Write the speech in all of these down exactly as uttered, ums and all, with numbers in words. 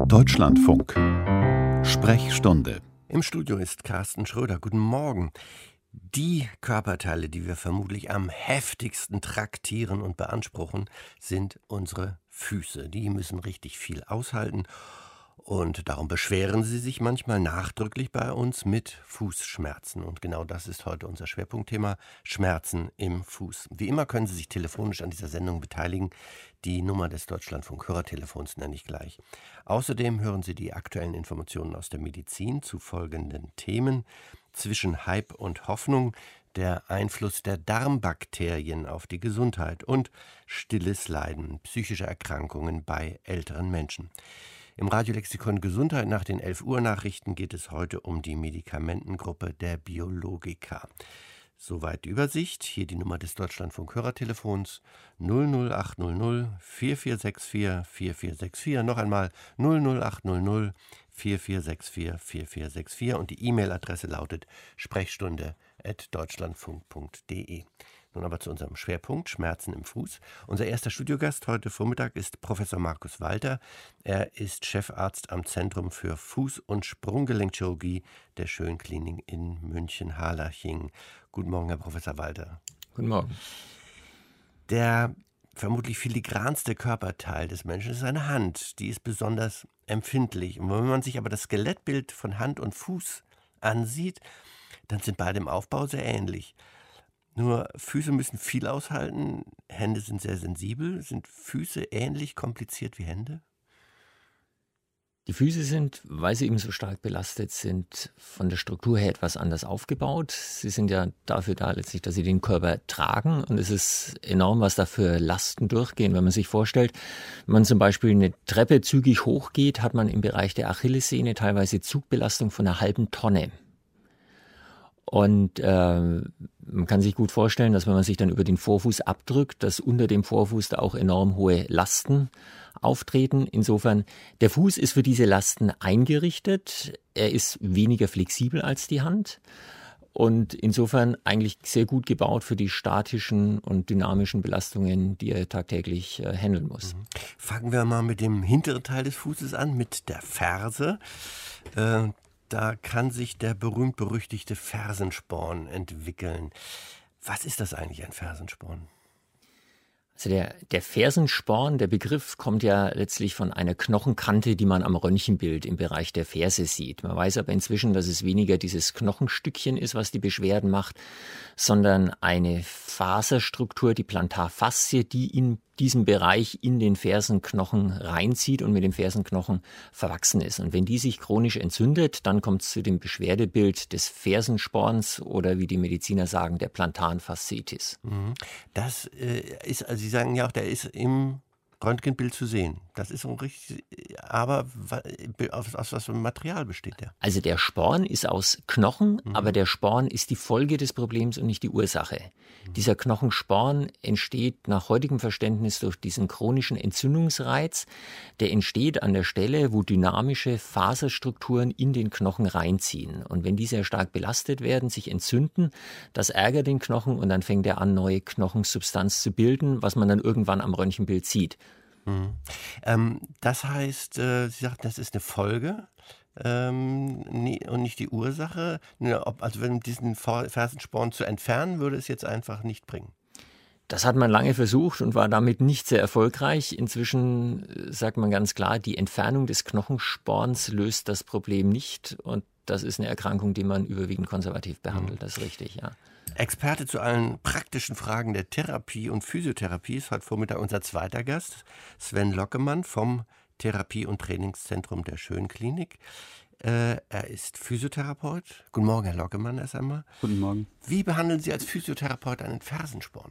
Deutschlandfunk. Sprechstunde. Im Studio ist Carsten Schröder. Guten Morgen. Die Körperteile, die wir vermutlich am heftigsten traktieren und beanspruchen, sind unsere Füße. Die müssen richtig viel aushalten und darum beschweren sie sich manchmal nachdrücklich bei uns mit Fußschmerzen. Und genau das ist heute unser Schwerpunktthema: Schmerzen im Fuß. Wie immer können Sie sich telefonisch an dieser Sendung beteiligen. Die Nummer des Deutschlandfunk-Hörertelefons nenne ich gleich. Außerdem hören Sie die aktuellen Informationen aus der Medizin zu folgenden Themen: Zwischen Hype und Hoffnung, der Einfluss der Darmbakterien auf die Gesundheit und stilles Leiden, psychische Erkrankungen bei älteren Menschen. Im Radiolexikon Gesundheit nach den elf Uhr Nachrichten geht es heute um die Medikamentengruppe der Biologika. Soweit die Übersicht. Hier die Nummer des Deutschlandfunk-Hörertelefons null null acht null null vier vier sechs vier vier vier sechs vier. Noch einmal null null acht null null vier vier sechs vier vier vier sechs vier und die E-Mail-Adresse lautet sprechstunde at deutschlandfunk punkt de. Nun aber zu unserem Schwerpunkt: Schmerzen im Fuß. Unser erster Studiogast heute Vormittag ist Professor Markus Walter. Er ist Chefarzt am Zentrum für Fuß- und Sprunggelenkchirurgie der Schönklinik in München-Harlaching. Guten Morgen, Herr Professor Walter. Guten Morgen. Der vermutlich filigranste Körperteil des Menschen ist seine Hand. Die ist besonders empfindlich. Und wenn man sich aber das Skelettbild von Hand und Fuß ansieht, dann sind beide im Aufbau sehr ähnlich. Nur Füße müssen viel aushalten, Hände sind sehr sensibel. Sind Füße ähnlich kompliziert wie Hände? Die Füße sind, weil sie eben so stark belastet sind, von der Struktur her etwas anders aufgebaut. Sie sind ja dafür da letztlich, dass sie den Körper tragen, und es ist enorm, was da für Lasten durchgehen. Wenn man sich vorstellt, wenn man zum Beispiel eine Treppe zügig hochgeht, hat man im Bereich der Achillessehne teilweise Zugbelastung von einer halben Tonne. Und äh, man kann sich gut vorstellen, dass wenn man sich dann über den Vorfuß abdrückt, dass unter dem Vorfuß da auch enorm hohe Lasten auftreten. Insofern, der Fuß ist für diese Lasten eingerichtet. Er ist weniger flexibel als die Hand und insofern eigentlich sehr gut gebaut für die statischen und dynamischen Belastungen, die er tagtäglich äh, handeln muss. Fangen wir mal mit dem hinteren Teil des Fußes an, mit der Ferse. Äh, Da kann sich der berühmt-berüchtigte Fersensporn entwickeln. Was ist das eigentlich, ein Fersensporn? Also der, der Fersensporn, der Begriff kommt ja letztlich von einer Knochenkante, die man am Röntgenbild im Bereich der Ferse sieht. Man weiß aber inzwischen, dass es weniger dieses Knochenstückchen ist, was die Beschwerden macht, sondern eine Faserstruktur, die Plantarfaszie, die in diesem Bereich in den Fersenknochen reinzieht und mit dem Fersenknochen verwachsen ist. Und wenn die sich chronisch entzündet, dann kommt es zu dem Beschwerdebild des Fersensporns oder, wie die Mediziner sagen, der plantaren Fasziitis. Das äh, ist, also Sie sagen ja auch, der ist im Röntgenbild zu sehen. Das ist so richtig, aber aus, aus was für einem Material besteht der? Also der Sporn ist aus Knochen, mhm. aber der Sporn ist die Folge des Problems und nicht die Ursache. Mhm. Dieser Knochensporn entsteht nach heutigem Verständnis durch diesen chronischen Entzündungsreiz. Der entsteht an der Stelle, wo dynamische Faserstrukturen in den Knochen reinziehen. Und wenn die sehr stark belastet werden, sich entzünden, das ärgert den Knochen und dann fängt er an, neue Knochensubstanz zu bilden, was man dann irgendwann am Röntgenbild sieht. Mhm. Ähm, das heißt, äh, Sie sagten, das ist eine Folge ähm, nie, und nicht die Ursache. Ne, ob, also wenn diesen Fersensporn zu entfernen, würde es jetzt einfach nicht bringen. Das hat man lange versucht und war damit nicht sehr erfolgreich. Inzwischen sagt man ganz klar, die Entfernung des Knochensporns löst das Problem nicht. Und das ist eine Erkrankung, die man überwiegend konservativ behandelt. Mhm. Das ist richtig, ja. Experte zu allen praktischen Fragen der Therapie und Physiotherapie ist heute Vormittag unser zweiter Gast, Sven Lockemann vom Therapie- und Trainingszentrum der Schönklinik. Äh, er ist Physiotherapeut. Guten Morgen, Herr Lockemann, erst einmal. Guten Morgen. Wie behandeln Sie als Physiotherapeut einen Fersensporn?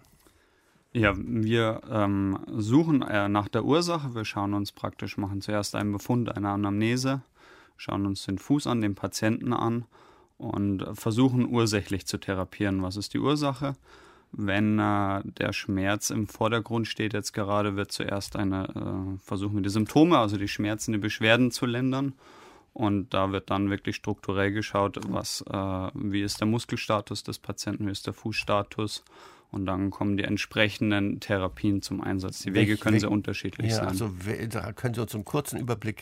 Ja, wir ähm, suchen äh, nach der Ursache. Wir schauen uns praktisch, machen zuerst einen Befund, eine Anamnese, schauen uns den Fuß an, den Patienten an und versuchen ursächlich zu therapieren. Was ist die Ursache? Wenn äh, der Schmerz im Vordergrund steht jetzt gerade, wird zuerst eine, äh, versuchen wir die Symptome, also die Schmerzen, die Beschwerden zu lindern. Und da wird dann wirklich strukturell geschaut, was, äh, wie ist der Muskelstatus des Patienten, wie ist der Fußstatus. Und dann kommen die entsprechenden Therapien zum Einsatz. Die Wege können sehr unterschiedlich ja, sein. Also da können Sie uns einen kurzen Überblick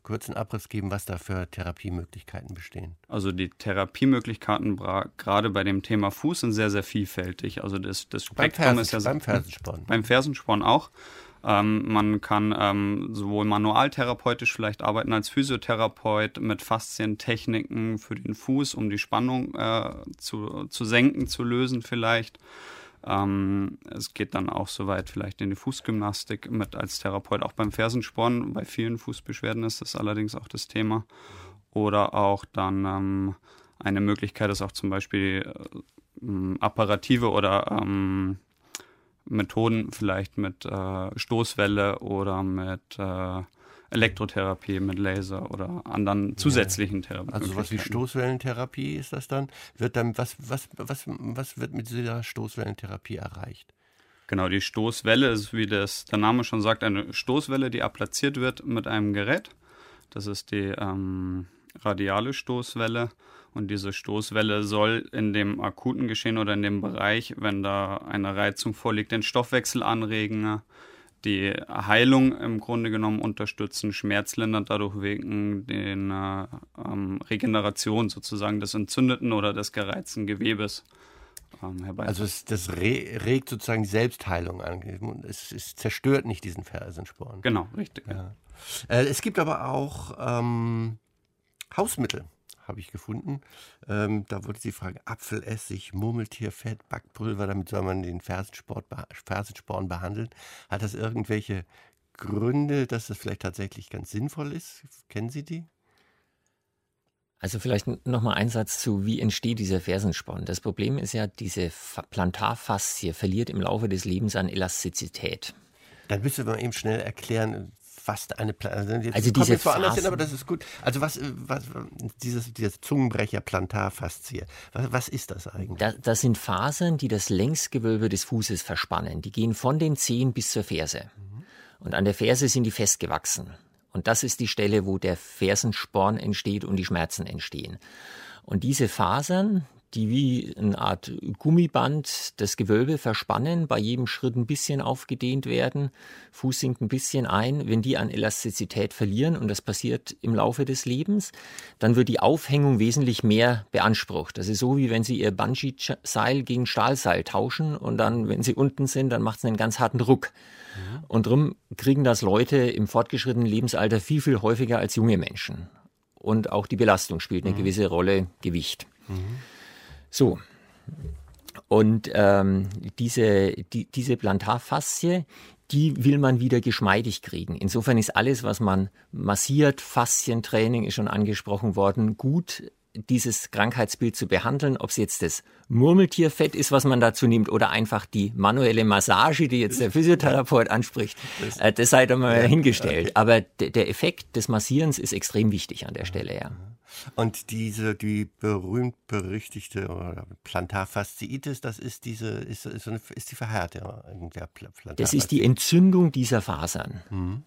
kurzen Abriss geben, was da für Therapiemöglichkeiten bestehen? Also die Therapiemöglichkeiten bra- gerade bei dem Thema Fuß sind sehr, sehr vielfältig. Also das, das Spektrum ist ja beim Fersensporn. Beim Fersensporn auch. Ähm, man kann ähm, sowohl manualtherapeutisch vielleicht arbeiten als Physiotherapeut mit Faszientechniken für den Fuß, um die Spannung äh, zu, zu senken, zu lösen vielleicht. Ähm, es geht dann auch so weit vielleicht in die Fußgymnastik mit als Therapeut, auch beim Fersensporn. Bei vielen Fußbeschwerden ist das allerdings auch das Thema. Oder auch dann ähm, eine Möglichkeit ist auch zum Beispiel äh, apparative oder ähm, Methoden vielleicht mit äh, Stoßwelle oder mit äh, Elektrotherapie, mit Laser oder anderen zusätzlichen Therapien. Also sowas wie Stoßwellentherapie ist das dann? Wird dann was, was, was, was wird mit dieser Stoßwellentherapie erreicht? Genau, die Stoßwelle ist, wie das der Name schon sagt, eine Stoßwelle, die appliziert wird mit einem Gerät. Das ist die ähm, radiale Stoßwelle. Und diese Stoßwelle soll in dem akuten Geschehen oder in dem Bereich, wenn da eine Reizung vorliegt, den Stoffwechsel anregen, die Heilung im Grunde genommen unterstützen, schmerzlindernd dadurch wegen den äh, ähm, Regeneration sozusagen des entzündeten oder des gereizten Gewebes ähm, herbei. Also es, das re, regt sozusagen die Selbstheilung an. Es, es zerstört nicht diesen Fersensporn. Genau, richtig. Ja. Äh, es gibt aber auch ähm, Hausmittel, habe ich gefunden. Ähm, da wurde die Frage, Apfelessig, Murmeltierfett, Backpulver, damit soll man den Fersensport, Fersensporn behandeln. Hat das irgendwelche Gründe, dass das vielleicht tatsächlich ganz sinnvoll ist? Kennen Sie die? Also vielleicht nochmal ein Satz zu, wie entsteht dieser Fersensporn. Das Problem ist ja, diese Plantarfaszie verliert im Laufe des Lebens an Elastizität. Dann müssen wir mal eben schnell erklären, was eine Plantarfaszie. Also diese jetzt woanders hin, Phasen, aber das ist gut. Also was, was dieses, dieses Zungenbrecher Plantarfaszie, was, was ist das eigentlich? Da, das sind Fasern, die das Längsgewölbe des Fußes verspannen. Die gehen von den Zehen bis zur Ferse. Mhm. Und an der Ferse sind die festgewachsen. Und das ist die Stelle, wo der Fersensporn entsteht und die Schmerzen entstehen. Und diese Fasern, die wie eine Art Gummiband das Gewölbe verspannen, bei jedem Schritt ein bisschen aufgedehnt werden, Fuß sinkt ein bisschen ein, wenn die an Elastizität verlieren, und das passiert im Laufe des Lebens, dann wird die Aufhängung wesentlich mehr beansprucht. Das ist so, wie wenn Sie Ihr Bungee-Seil gegen Stahlseil tauschen und dann, wenn Sie unten sind, dann macht es einen ganz harten Ruck. Mhm. Und darum kriegen das Leute im fortgeschrittenen Lebensalter viel, viel häufiger als junge Menschen. Und auch die Belastung spielt eine mhm. gewisse Rolle, Gewicht. Mhm. So, und ähm, diese, die, diese Plantarfaszie, die will man wieder geschmeidig kriegen. Insofern ist alles, was man massiert, Faszientraining ist schon angesprochen worden, gut, dieses Krankheitsbild zu behandeln. Ob es jetzt das Murmeltierfett ist, was man dazu nimmt, oder einfach die manuelle Massage, die jetzt der Physiotherapeut anspricht, äh, das sei da mal hingestellt. Aber d- der Effekt des Massierens ist extrem wichtig an der Stelle, ja. Und diese, die berühmt-berüchtigte Plantarfasziitis, das ist diese, ist, ist, so eine, ist die Verhärtung der Plantarfaszie. Das ist die Entzündung dieser Fasern. Mhm.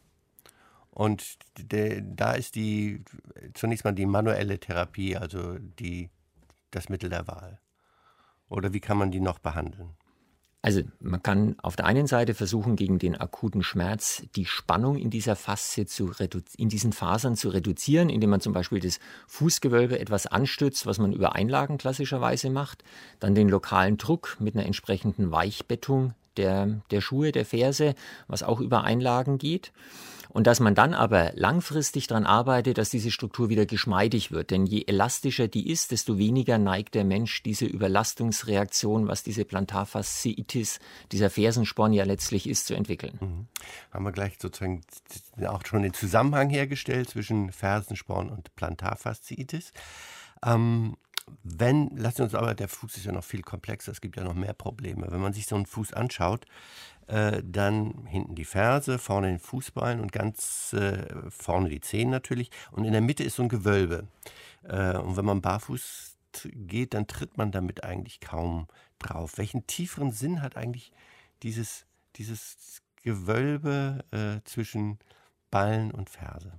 Und de, da ist die, zunächst mal die manuelle Therapie, also die, das Mittel der Wahl. Oder wie kann man die noch behandeln? Also man kann auf der einen Seite versuchen, gegen den akuten Schmerz die Spannung in dieser Faszie zu redu- in diesen Fasern zu reduzieren, indem man zum Beispiel das Fußgewölbe etwas anstützt, was man über Einlagen klassischerweise macht. Dann den lokalen Druck mit einer entsprechenden Weichbettung der, der Schuhe, der Ferse, was auch über Einlagen geht. Und dass man dann aber langfristig daran arbeitet, dass diese Struktur wieder geschmeidig wird. Denn je elastischer die ist, desto weniger neigt der Mensch diese Überlastungsreaktion, was diese Plantarfasziitis, dieser Fersensporn ja letztlich ist, zu entwickeln. Mhm. Haben wir gleich sozusagen auch schon den Zusammenhang hergestellt zwischen Fersensporn und Plantarfasziitis. Ähm, wenn, lassen wir uns aber, der Fuß ist ja noch viel komplexer, es gibt ja noch mehr Probleme. Wenn man sich so einen Fuß anschaut, äh, dann hinten die Ferse, vorne den Fußballen und ganz äh, vorne die Zehen natürlich. Und in der Mitte ist so ein Gewölbe. Äh, und wenn man barfuß t- geht, dann tritt man damit eigentlich kaum drauf. Welchen tieferen Sinn hat eigentlich dieses, dieses Gewölbe äh, zwischen Ballen und Ferse?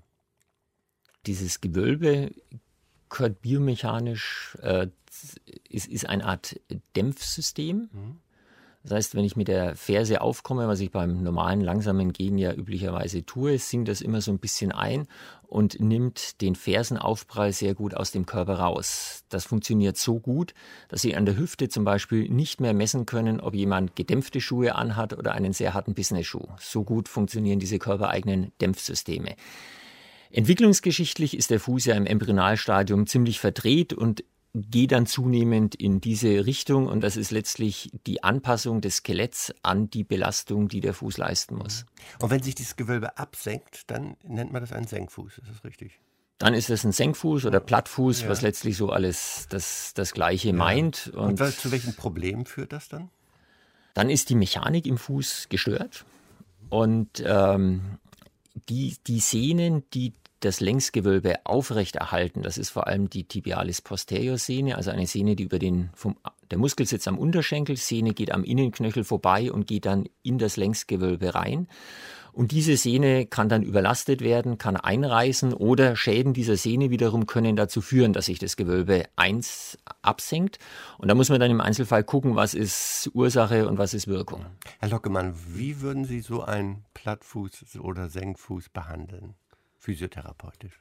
Dieses Gewölbe gehört biomechanisch, äh, ist, ist eine Art Dämpfsystem. Mhm. Das heißt, wenn ich mit der Ferse aufkomme, was ich beim normalen langsamen Gehen ja üblicherweise tue, sinkt das immer so ein bisschen ein und nimmt den Fersenaufprall sehr gut aus dem Körper raus. Das funktioniert so gut, dass Sie an der Hüfte zum Beispiel nicht mehr messen können, ob jemand gedämpfte Schuhe anhat oder einen sehr harten Business-Schuh. So gut funktionieren diese körpereigenen Dämpfsysteme. Entwicklungsgeschichtlich ist der Fuß ja im Embryonalstadium ziemlich verdreht und geht dann zunehmend in diese Richtung, und das ist letztlich die Anpassung des Skeletts an die Belastung, die der Fuß leisten muss. Und wenn sich dieses Gewölbe absenkt, dann nennt man das einen Senkfuß, ist das richtig? Dann ist es ein Senkfuß oder Plattfuß, ja. was letztlich so alles das, das Gleiche ja. meint. Und, und zu welchen Problemen führt das dann? Dann ist die Mechanik im Fuß gestört und ähm, die, die Sehnen, die das Längsgewölbe aufrechterhalten, das ist vor allem die Tibialis posterior Sehne, also eine Sehne, die über den, vom, der Muskel sitzt am Unterschenkel, Sehne geht am Innenknöchel vorbei und geht dann in das Längsgewölbe rein. Und diese Sehne kann dann überlastet werden, kann einreißen, oder Schäden dieser Sehne wiederum können dazu führen, dass sich das Gewölbe eins absenkt. Und da muss man dann im Einzelfall gucken, was ist Ursache und was ist Wirkung. Herr Lockemann, wie würden Sie so einen Plattfuß oder Senkfuß behandeln, physiotherapeutisch?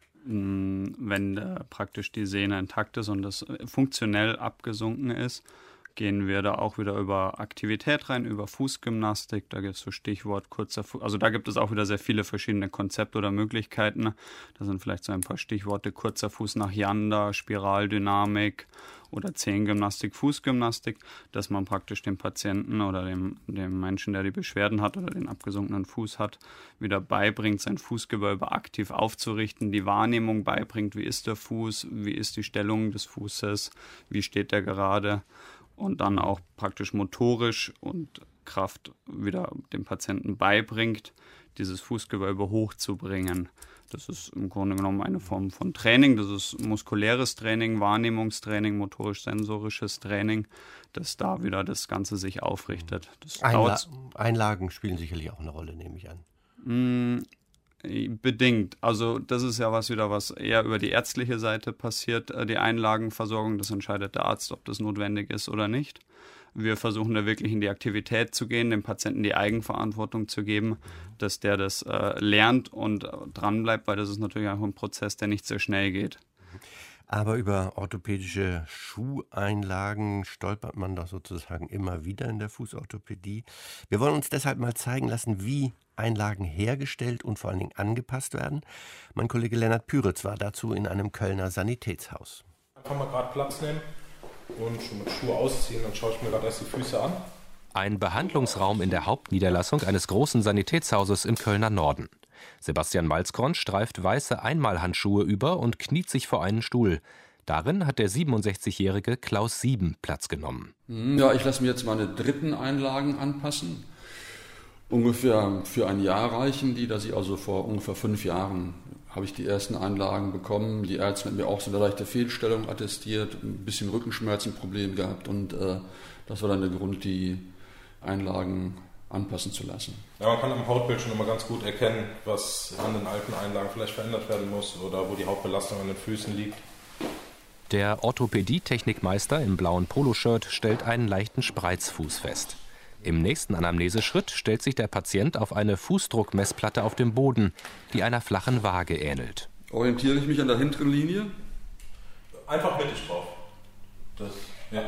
Wenn äh, praktisch die Sehne intakt ist und das funktionell abgesunken ist, gehen wir da auch wieder über Aktivität rein, über Fußgymnastik. Da gibt es so Stichwort kurzer Fuß. Also da gibt es auch wieder sehr viele verschiedene Konzepte oder Möglichkeiten. Da sind vielleicht so ein paar Stichworte: kurzer Fuß nach Yanda, Spiraldynamik oder Zehengymnastik, Fußgymnastik, dass man praktisch dem Patienten oder dem, dem Menschen, der die Beschwerden hat oder den abgesunkenen Fuß hat, wieder beibringt, sein Fußgewölbe aktiv aufzurichten, die Wahrnehmung beibringt, wie ist der Fuß, wie ist die Stellung des Fußes, wie steht der gerade. Und dann auch praktisch motorisch und Kraft wieder dem Patienten beibringt, dieses Fußgewölbe hochzubringen. Das ist im Grunde genommen eine Form von Training. Das ist muskuläres Training, Wahrnehmungstraining, motorisch-sensorisches Training, dass da wieder das Ganze sich aufrichtet. Das Einla- Einlagen spielen sicherlich auch eine Rolle, nehme ich an. Mm, bedingt. Also das ist ja was wieder, was eher über die ärztliche Seite passiert, die Einlagenversorgung. Das entscheidet der Arzt, ob das notwendig ist oder nicht. Wir versuchen da wirklich in die Aktivität zu gehen, dem Patienten die Eigenverantwortung zu geben, dass der das äh, lernt und äh, dranbleibt, weil das ist natürlich auch ein Prozess, der nicht sehr schnell geht. Aber über orthopädische Schuheinlagen stolpert man doch sozusagen immer wieder in der Fußorthopädie. Wir wollen uns deshalb mal zeigen lassen, wie Einlagen hergestellt und vor allen Dingen angepasst werden. Mein Kollege Lennart Püritz war dazu in einem Kölner Sanitätshaus. Da kann man gerade Platz nehmen und schon mit Schuhe ausziehen. Dann schaue ich mir gerade erst die Füße an. Ein Behandlungsraum in der Hauptniederlassung eines großen Sanitätshauses im Kölner Norden. Sebastian Malzkorn streift weiße Einmalhandschuhe über und kniet sich vor einen Stuhl. Darin hat der siebenundsechzigjährige Klaus Sieben Platz genommen. Ja, ich lasse mir jetzt meine dritten Einlagen anpassen. Ungefähr für ein Jahr reichen die, dass ich also vor ungefähr fünf Jahren habe ich die ersten Einlagen bekommen. Die Ärzte haben mir auch so eine leichte Fehlstellung attestiert, ein bisschen Rückenschmerzenproblem gehabt und äh, das war dann der Grund, die Einlagen anpassen zu lassen. Ja, man kann am Hautbild schon immer ganz gut erkennen, was an den alten Einlagen vielleicht verändert werden muss oder wo die Hauptbelastung an den Füßen liegt. Der Orthopädie-Technikmeister im blauen Poloshirt stellt einen leichten Spreizfuß fest. Im nächsten Anamneseschritt stellt sich der Patient auf eine Fußdruckmessplatte auf dem Boden, die einer flachen Waage ähnelt. Orientiere ich mich an der hinteren Linie? Einfach mittig drauf. Das, ja.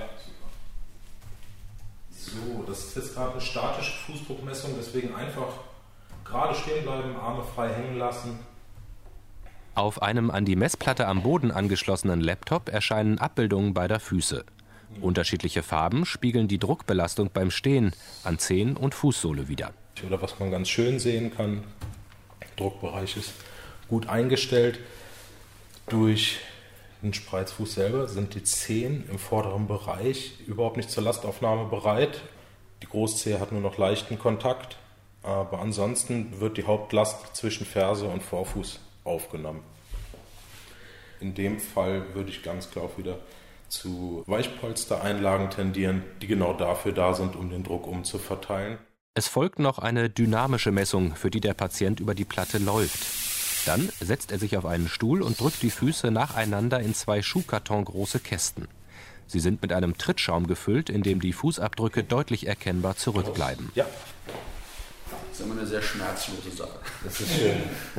So, das ist jetzt gerade eine statische Fußdruckmessung, deswegen einfach gerade stehen bleiben, Arme frei hängen lassen. Auf einem an die Messplatte am Boden angeschlossenen Laptop erscheinen Abbildungen beider Füße. Unterschiedliche Farben spiegeln die Druckbelastung beim Stehen an Zehen und Fußsohle wider. Oder was man ganz schön sehen kann, der Druckbereich ist gut eingestellt. Durch den Spreizfuß selber sind die Zehen im vorderen Bereich überhaupt nicht zur Lastaufnahme bereit. Die Großzehe hat nur noch leichten Kontakt, aber ansonsten wird die Hauptlast zwischen Ferse und Vorfuß aufgenommen. In dem Fall würde ich ganz klar auch wieder zu Weichpolstereinlagen tendieren, die genau dafür da sind, um den Druck umzuverteilen. Es folgt noch eine dynamische Messung, für die der Patient über die Platte läuft. Dann setzt er sich auf einen Stuhl und drückt die Füße nacheinander in zwei Schuhkartongroße Kästen. Sie sind mit einem Trittschaum gefüllt, in dem die Fußabdrücke deutlich erkennbar zurückbleiben. Ja. Das ist immer eine sehr schmerzlose Sache. Das ist schön.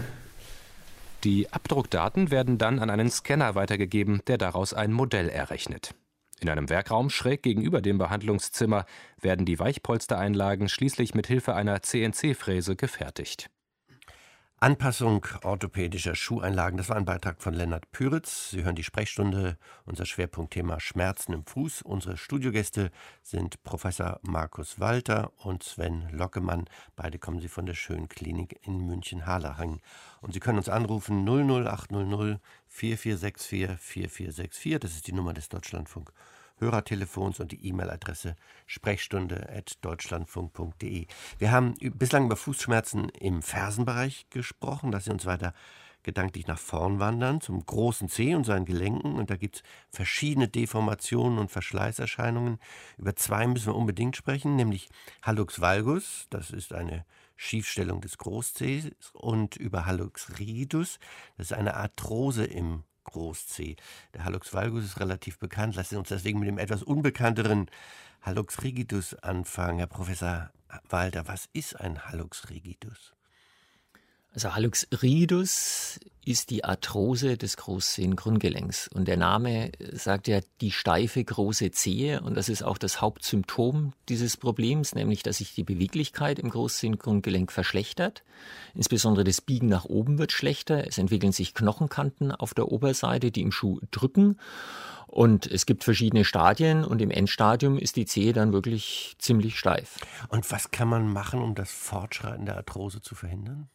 Die Abdruckdaten werden dann an einen Scanner weitergegeben, der daraus ein Modell errechnet. In einem Werkraum schräg gegenüber dem Behandlungszimmer werden die Weichpolstereinlagen schließlich mit Hilfe einer C N C-Fräse gefertigt. Anpassung orthopädischer Schuheinlagen, das war ein Beitrag von Lennart Püritz. Sie hören die Sprechstunde, unser Schwerpunktthema Schmerzen im Fuß. Unsere Studiogäste sind Professor Markus Walter und Sven Lockemann. Beide kommen sie von der Schönklinik in München-Harlaching. Und Sie können uns anrufen null null acht null null vier vier sechs vier vier vier sechs vier. Das ist die Nummer des Deutschlandfunk Hörertelefons und die E-Mail-Adresse sprechstunde at deutschlandfunk punkt de. Wir haben bislang über Fußschmerzen im Fersenbereich gesprochen. Lassen Sie uns weiter gedanklich nach vorn wandern, zum großen Zeh und seinen Gelenken. Und da gibt es verschiedene Deformationen und Verschleißerscheinungen. Über zwei müssen wir unbedingt sprechen, nämlich Hallux valgus, das ist eine Schiefstellung des Großzehs, und über Hallux rigidus, das ist eine Arthrose im Großzeh. Der Hallux valgus ist relativ bekannt. Lassen Sie uns deswegen mit dem etwas unbekannteren Hallux rigidus anfangen. Herr Professor Walter, was ist ein Hallux rigidus? Also Hallux rigidus ist die Arthrose des Großzehengrundgelenks. Und der Name sagt ja die steife große Zehe. Und das ist auch das Hauptsymptom dieses Problems, nämlich dass sich die Beweglichkeit im Großzehengrundgelenk verschlechtert. Insbesondere das Biegen nach oben wird schlechter. Es entwickeln sich Knochenkanten auf der Oberseite, die im Schuh drücken. Und es gibt verschiedene Stadien und im Endstadium ist die Zehe dann wirklich ziemlich steif. Und was kann man machen, um das Fortschreiten der Arthrose zu verhindern?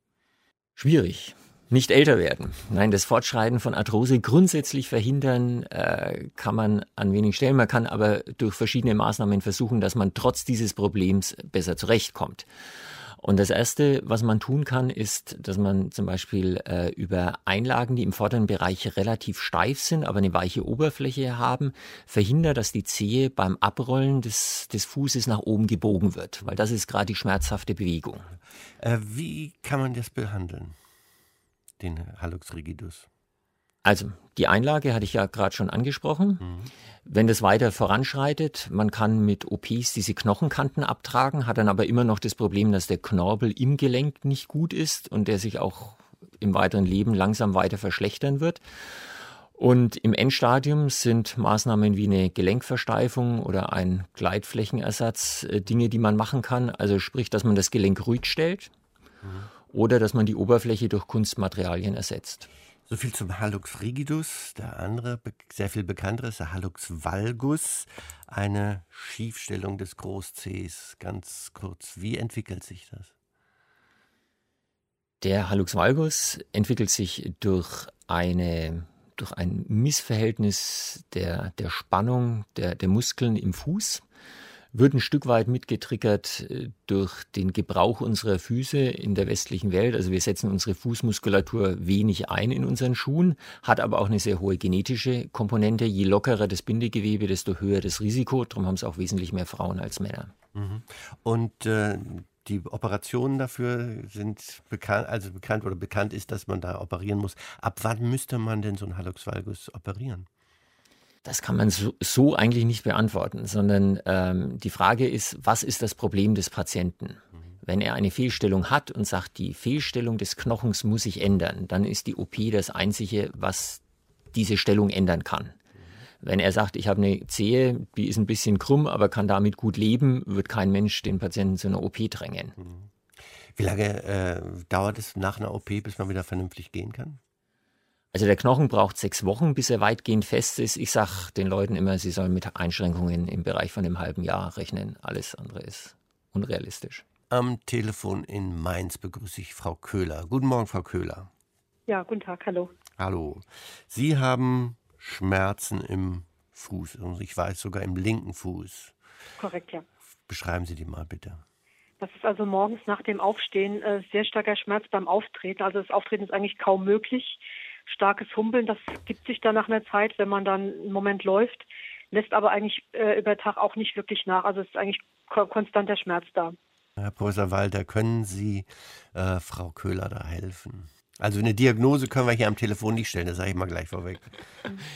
Schwierig. Nicht älter werden. Nein, das Fortschreiten von Arthrose grundsätzlich verhindern äh, kann man an wenigen Stellen. Man kann aber durch verschiedene Maßnahmen versuchen, dass man trotz dieses Problems besser zurechtkommt. Und das Erste, was man tun kann, ist, dass man zum Beispiel äh, über Einlagen, die im vorderen Bereich relativ steif sind, aber eine weiche Oberfläche haben, verhindert, dass die Zehe beim Abrollen des, des Fußes nach oben gebogen wird. Weil das ist gerade die schmerzhafte Bewegung. Äh, wie kann man das behandeln, den Hallux rigidus? Also, die Einlage hatte ich ja gerade schon angesprochen. Mhm. Wenn das weiter voranschreitet, man kann mit O Ps diese Knochenkanten abtragen, hat dann aber immer noch das Problem, dass der Knorpel im Gelenk nicht gut ist und der sich auch im weiteren Leben langsam weiter verschlechtern wird. Und im Endstadium sind Maßnahmen wie eine Gelenkversteifung oder ein Gleitflächenersatz äh, Dinge, die man machen kann. Also sprich, dass man das Gelenk ruhig stellt mhm. oder dass man die Oberfläche durch Kunstmaterialien ersetzt. So viel zum Hallux rigidus. Der andere, sehr viel bekanntere ist der Hallux valgus, eine Schiefstellung des Großzehs. Ganz kurz, wie entwickelt sich das? Der Hallux valgus entwickelt sich durch eine durch ein Missverhältnis der, der Spannung der, der Muskeln im Fuß. Wird ein Stück weit mitgetriggert durch den Gebrauch unserer Füße in der westlichen Welt. Also wir setzen unsere Fußmuskulatur wenig ein in unseren Schuhen, hat aber auch eine sehr hohe genetische Komponente. Je lockerer das Bindegewebe, desto höher das Risiko. Darum haben es auch wesentlich mehr Frauen als Männer. Und äh, die Operationen dafür sind bekannt, also bekannt oder bekannt ist, dass man da operieren muss. Ab wann müsste man denn so einen Hallux valgus operieren? Das kann man so, so eigentlich nicht beantworten, sondern ähm, die Frage ist, was ist das Problem des Patienten? Mhm. Wenn er eine Fehlstellung hat und sagt, die Fehlstellung des Knochens muss sich ändern, dann ist die O P das Einzige, was diese Stellung ändern kann. Mhm. Wenn er sagt, ich habe eine Zehe, die ist ein bisschen krumm, aber kann damit gut leben, wird kein Mensch den Patienten zu einer O P drängen. Mhm. Wie lange äh, dauert es nach einer O P, bis man wieder vernünftig gehen kann? Also der Knochen braucht sechs Wochen, bis er weitgehend fest ist. Ich sage den Leuten immer, sie sollen mit Einschränkungen im Bereich von einem halben Jahr rechnen. Alles andere ist unrealistisch. Am Telefon in Mainz begrüße ich Frau Köhler. Guten Morgen, Frau Köhler. Ja, guten Tag, hallo. Hallo. Sie haben Schmerzen im Fuß, und ich weiß sogar im linken Fuß. Korrekt, ja. Beschreiben Sie die mal bitte. Das ist also morgens nach dem Aufstehen äh, sehr starker Schmerz beim Auftreten. Also das Auftreten ist eigentlich kaum möglich. Starkes Humpeln, das gibt sich dann nach einer Zeit, wenn man dann einen Moment läuft, lässt aber eigentlich äh, über Tag auch nicht wirklich nach. Also es ist eigentlich ko- konstanter Schmerz da. Herr Professor Walter, können Sie äh, Frau Köhler da helfen? Also eine Diagnose können wir hier am Telefon nicht stellen, das sage ich mal gleich vorweg.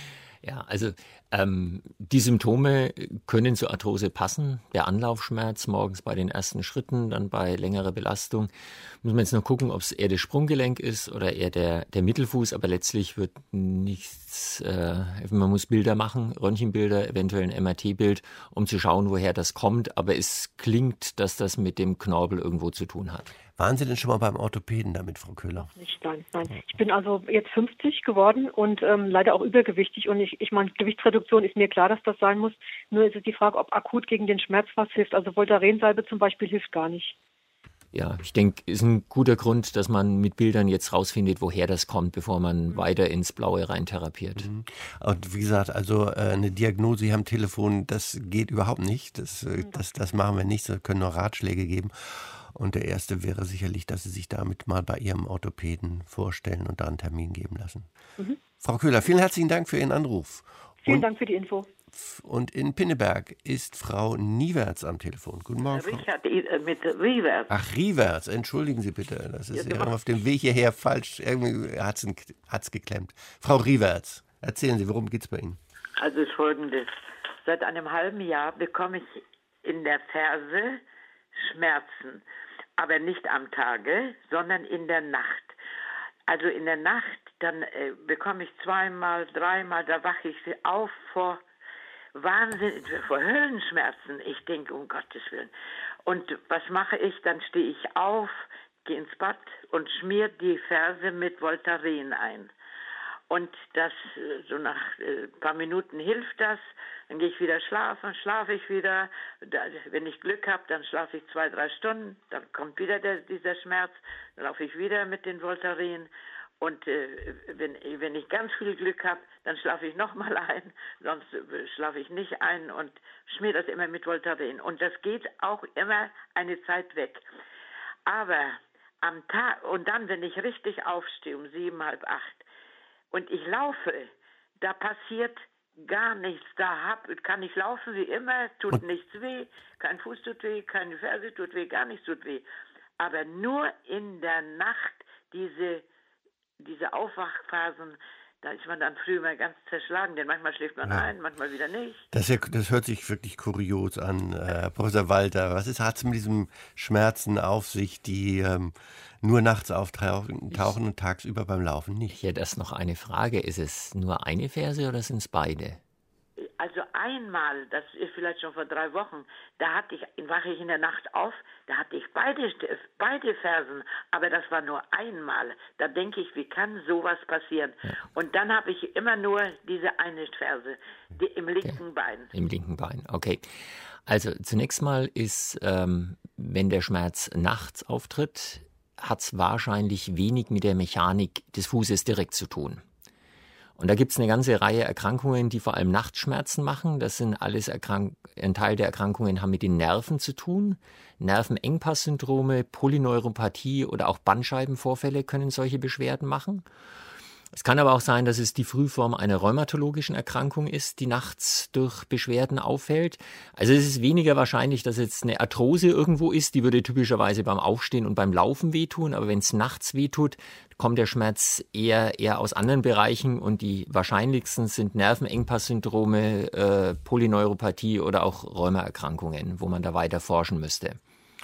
Ja, also ähm, die Symptome können zur Arthrose passen. Der Anlaufschmerz morgens bei den ersten Schritten, dann bei längerer Belastung. Muss man jetzt noch gucken, ob es eher das Sprunggelenk ist oder eher der, der Mittelfuß. Aber letztlich wird nichts, äh, man muss Bilder machen, Röntgenbilder, eventuell ein M R T-Bild, um zu schauen, woher das kommt. Aber es klingt, dass das mit dem Knorpel irgendwo zu tun hat. Waren Sie denn schon mal beim Orthopäden damit, Frau Köhler? Nicht, nein, nein. Ich bin also jetzt fünfzig geworden und ähm, leider auch übergewichtig. Und ich, ich meine, Gewichtsreduktion ist mir klar, dass das sein muss. Nur ist es die Frage, ob akut gegen den Schmerz was hilft. Also Voltarensalbe zum Beispiel hilft gar nicht. Ja, ich denke, ist ein guter Grund, dass man mit Bildern jetzt rausfindet, woher das kommt, bevor man mhm. weiter ins Blaue rein therapiert. Mhm. Und wie gesagt, also äh, eine Diagnose hier am Telefon, das geht überhaupt nicht. Das, äh, das, das machen wir nicht. Wir können nur Ratschläge geben. Und der erste wäre sicherlich, dass Sie sich damit mal bei Ihrem Orthopäden vorstellen und da einen Termin geben lassen. Mhm. Frau Köhler, vielen herzlichen Dank für Ihren Anruf. Vielen und, Dank für die Info. Und in Pinneberg ist Frau Niewertz am Telefon. Guten Morgen, Frau. Richard mit Riewertz. Ach, Riewertz, entschuldigen Sie bitte. Das ist ja, auf dem Weg hierher falsch. Irgendwie hat es geklemmt. Frau Riewertz, erzählen Sie, worum geht es bei Ihnen? Also ist Folgendes. Seit einem halben Jahr bekomme ich in der Ferse Schmerzen. Aber nicht am Tage, sondern in der Nacht. Also in der Nacht, dann äh, bekomme ich zweimal, dreimal, da wache ich auf vor Wahnsinn, vor Höllenschmerzen. Ich denke, um Gottes Willen. Und was mache ich? Dann stehe ich auf, gehe ins Bad und schmiere die Ferse mit Voltaren ein. Und das, so nach ein paar Minuten hilft das. Dann gehe ich wieder schlafen, schlafe ich wieder. Da, wenn ich Glück habe, dann schlafe ich zwei, drei Stunden. Dann kommt wieder der, dieser Schmerz. Dann laufe ich wieder mit den Voltaren. Und äh, wenn, wenn ich ganz viel Glück habe, dann schlafe ich nochmal ein. Sonst äh, schlafe ich nicht ein und schmiere das immer mit Voltaren. Und das geht auch immer eine Zeit weg. Aber am Tag, und dann, wenn ich richtig aufstehe, um sieben, halb acht, und ich laufe, da passiert gar nichts. Da hab, kann ich laufen wie immer, tut nichts weh, kein Fuß tut weh, keine Ferse tut weh, gar nichts tut weh. Aber nur in der Nacht diese, diese Aufwachphasen, da ist man dann früh mal ganz zerschlagen, denn manchmal schläft man ja ein, manchmal wieder nicht. Das, ja, das hört sich wirklich kurios an, äh, Herr Professor Walter. Was ist, hat es mit diesem Schmerzen auf sich, die ähm, nur nachts auftauchen tauchen und tagsüber beim Laufen nicht? Hier das noch eine Frage. Ist es nur eine Ferse oder sind es beide? Also einmal, das ist vielleicht schon vor drei Wochen, da hatte ich, wache ich in der Nacht auf, da hatte ich beide, beide Fersen, aber das war nur einmal. Da denke ich, wie kann sowas passieren? Ja. Und dann habe ich immer nur diese eine Ferse, die im linken okay. Bein. Im linken Bein, okay. Also zunächst mal ist, ähm, wenn der Schmerz nachts auftritt, hat es wahrscheinlich wenig mit der Mechanik des Fußes direkt zu tun. Und da gibt es eine ganze Reihe Erkrankungen, die vor allem Nachtschmerzen machen. Das sind alles Erkrank- ein Teil der Erkrankungen haben mit den Nerven zu tun. Nervenengpass-Syndrome, Polyneuropathie oder auch Bandscheibenvorfälle können solche Beschwerden machen. Es kann aber auch sein, dass es die Frühform einer rheumatologischen Erkrankung ist, die nachts durch Beschwerden auffällt. Also es ist weniger wahrscheinlich, dass jetzt eine Arthrose irgendwo ist, die würde typischerweise beim Aufstehen und beim Laufen wehtun, aber wenn es nachts wehtut, kommt der Schmerz eher, eher aus anderen Bereichen und die wahrscheinlichsten sind Nervenengpass-Syndrome, äh, Polyneuropathie oder auch Rheumaerkrankungen, wo man da weiter forschen müsste.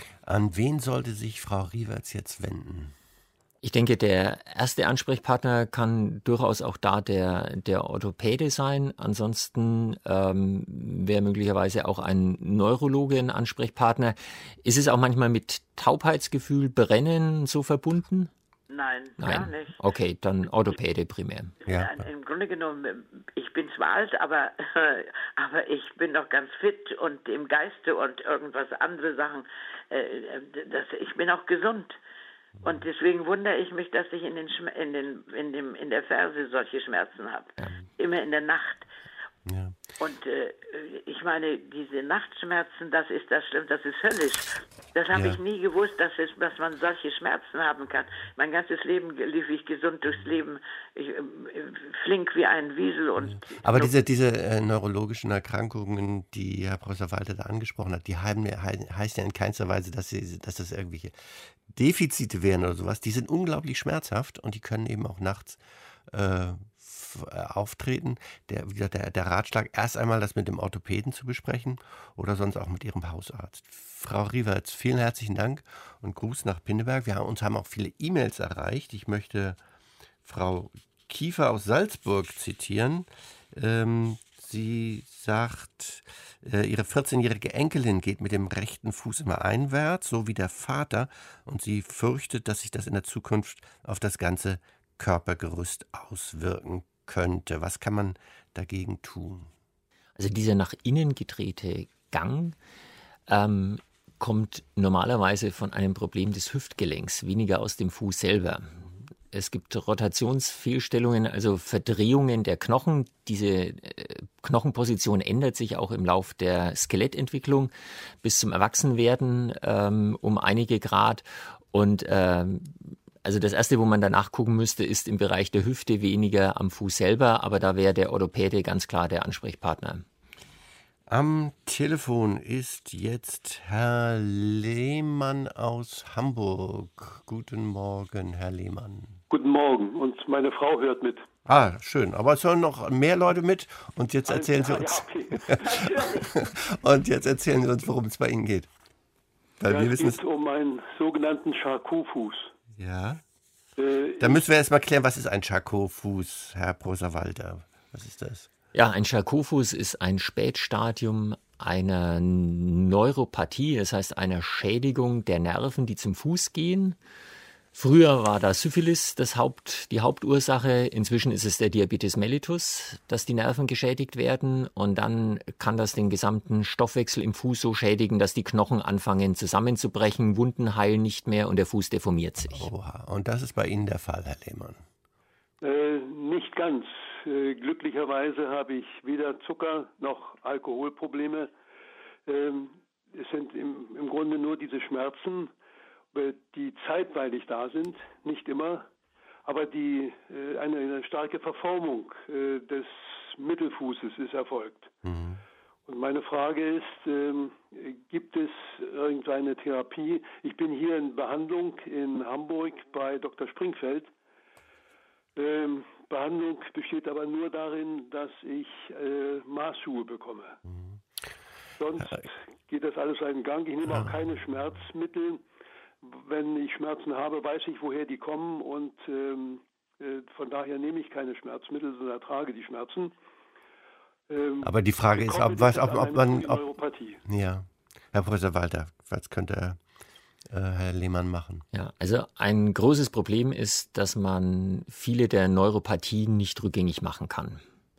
An wen sollte sich Frau Riewertz jetzt wenden? Ich denke, der erste Ansprechpartner kann durchaus auch da der, der Orthopäde sein. Ansonsten ähm, wäre möglicherweise auch ein Neurologe ein Ansprechpartner. Ist es auch manchmal mit Taubheitsgefühl, Brennen so verbunden? Nein, Nein, gar nicht. Okay, dann Orthopäde primär. Ja. Im Grunde genommen, ich bin zwar alt, aber, aber ich bin noch ganz fit und im Geiste und irgendwas andere Sachen. Das, ich bin auch gesund. Und deswegen wundere ich mich, dass ich in, den, in, den, in, dem, in der Ferse solche Schmerzen habe. Ja. Immer in der Nacht. Ja. Und äh, ich meine, diese Nachtschmerzen, das ist das Schlimme, das ist höllisch. Das habe ja. ich nie gewusst, dass, es, dass man solche Schmerzen haben kann. Mein ganzes Leben lief ich gesund durchs Leben, ich, äh, flink wie ein Wiesel. Und aber diese, diese äh, neurologischen Erkrankungen, die Herr Professor Walter da angesprochen hat, die haben, heißt ja in keinster Weise, dass, sie, dass das irgendwelche Defizite wären oder sowas. Die sind unglaublich schmerzhaft und die können eben auch nachts äh, auf, äh, auftreten. Der, wie gesagt, der, der Ratschlag, erst einmal das mit dem Orthopäden zu besprechen oder sonst auch mit Ihrem Hausarzt. Frau Riewertz, vielen herzlichen Dank und Gruß nach Pinneberg. Wir haben, uns haben auch viele E-Mails erreicht. Ich möchte Frau Kiefer aus Salzburg zitieren. Ähm, sie sagt, äh, ihre vierzehnjährige Enkelin geht mit dem rechten Fuß immer einwärts, so wie der Vater, und sie fürchtet, dass sich das in der Zukunft auf das ganze Körpergerüst auswirken könnte. Was kann man dagegen tun? Also dieser nach innen gedrehte Gang ähm, kommt normalerweise von einem Problem des Hüftgelenks, weniger aus dem Fuß selber. Es gibt Rotationsfehlstellungen, also Verdrehungen der Knochen. Diese äh, Knochenposition ändert sich auch im Lauf der Skelettentwicklung bis zum Erwachsenwerden ähm, um einige Grad. Und ähm, also das Erste, wo man danach gucken müsste, ist im Bereich der Hüfte, weniger am Fuß selber. Aber da wäre der Orthopäde ganz klar der Ansprechpartner. Am Telefon ist jetzt Herr Lehmann aus Hamburg. Guten Morgen, Herr Lehmann. Guten Morgen, und meine Frau hört mit. Ah, schön. Aber es hören noch mehr Leute mit. Und jetzt erzählen Sie uns. Ja, okay. Und jetzt erzählen Sie uns, worum es bei Ihnen geht. Weil ja, wir es wissen geht es. um einen sogenannten Charcot-Fuß. Ja. Äh, Da müssen wir erst mal klären, was ist ein Charcot-Fuß, Herr Professor Walter? Was ist das? Ja, ein Charcot-Fuß ist ein Spätstadium einer Neuropathie, das heißt einer Schädigung der Nerven, die zum Fuß gehen. Früher war da Syphilis das Haupt, die Hauptursache. Inzwischen ist es der Diabetes mellitus, dass die Nerven geschädigt werden. Und dann kann das den gesamten Stoffwechsel im Fuß so schädigen, dass die Knochen anfangen zusammenzubrechen, Wunden heilen nicht mehr und der Fuß deformiert sich. Oha, und das ist bei Ihnen der Fall, Herr Lehmann? äh, nicht ganz. Äh, glücklicherweise habe ich weder Zucker noch Alkoholprobleme. Ähm, es sind im, im Grunde nur diese Schmerzen, die zeitweilig da sind, nicht immer, aber die äh, eine, eine starke Verformung äh, des Mittelfußes ist erfolgt. Mhm. Und meine Frage ist, ähm, gibt es irgendeine Therapie? Ich bin hier in Behandlung in Hamburg bei Doktor Springfeld. Ähm, Behandlung besteht aber nur darin, dass ich äh, Maßschuhe bekomme. Mhm. Sonst geht das alles seinen Gang. Ich nehme auch keine Schmerzmittel. Wenn ich Schmerzen habe, weiß ich, woher die kommen, und ähm, äh, von daher nehme ich keine Schmerzmittel, sondern ertrage die Schmerzen. Ähm, Aber die Frage ist, ob, was, ob, ob man... Ob, Neuropathie. ja, Herr Professor Walter, was könnte äh, Herr Lehmann machen? Ja, also ein großes Problem ist, dass man viele der Neuropathien nicht rückgängig machen kann.